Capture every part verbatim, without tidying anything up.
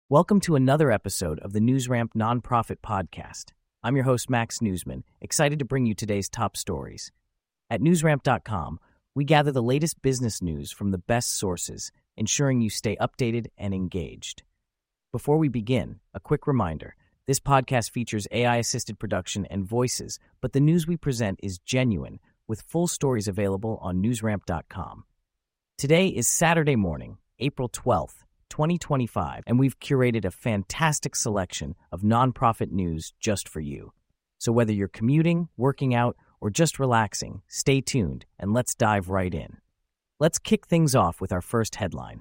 Welcome to another episode of the NewsRamp Nonprofit Podcast. I'm your host, Max Newsman, excited to bring you today's top stories. At newsramp dot com, we gather the latest business news from the best sources, ensuring you stay updated and engaged. Before we begin, a quick reminder. This podcast features A I-assisted production and voices, but the news we present is genuine, with full stories available on newsramp dot com. Today is Saturday morning, April twelfth, twenty twenty-five, and we've curated a fantastic selection of nonprofit news just for you. So whether you're commuting, working out, or just relaxing, stay tuned and let's dive right in. Let's kick things off with our first headline.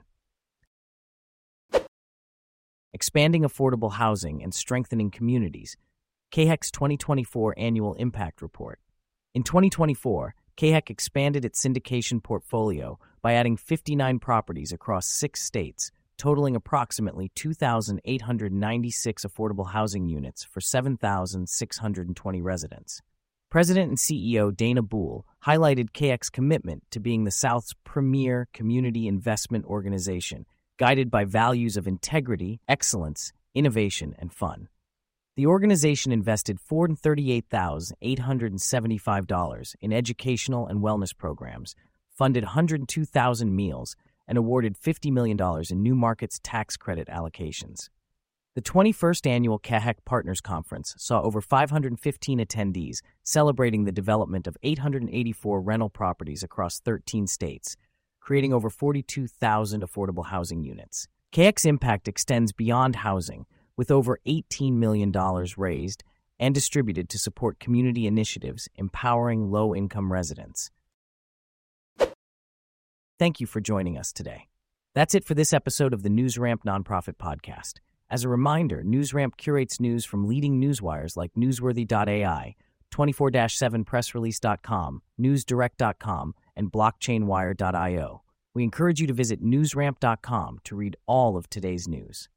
Expanding affordable housing and strengthening communities. K H E C's twenty twenty-four Annual Impact Report. In twenty twenty-four, K H E C expanded its syndication portfolio by adding fifty-nine properties across six states, totaling approximately two thousand eight hundred ninety-six affordable housing units for seven thousand six hundred twenty residents. President and C E O Dana Boole highlighted K H E C's commitment to being the South's premier community investment organization, guided by values of integrity, excellence, innovation, and fun. The organization invested four hundred thirty-eight thousand eight hundred seventy-five dollars in educational and wellness programs, funded one hundred two thousand meals, and awarded fifty million dollars in new markets tax credit allocations. The twenty-first Annual K H E C Partners Conference saw over five hundred fifteen attendees celebrating the development of eight hundred eighty-four rental properties across thirteen states, creating over forty-two thousand affordable housing units. K H E C's impact extends beyond housing, with over eighteen million dollars raised and distributed to support community initiatives empowering low-income residents. Thank you for joining us today. That's it for this episode of the NewsRamp Nonprofit Podcast. As a reminder, NewsRamp curates news from leading newswires like newsworthy dot A I, twenty-four seven press release dot com, news direct dot com, and blockchain wire dot io. We encourage you to visit newsramp dot com to read all of today's news.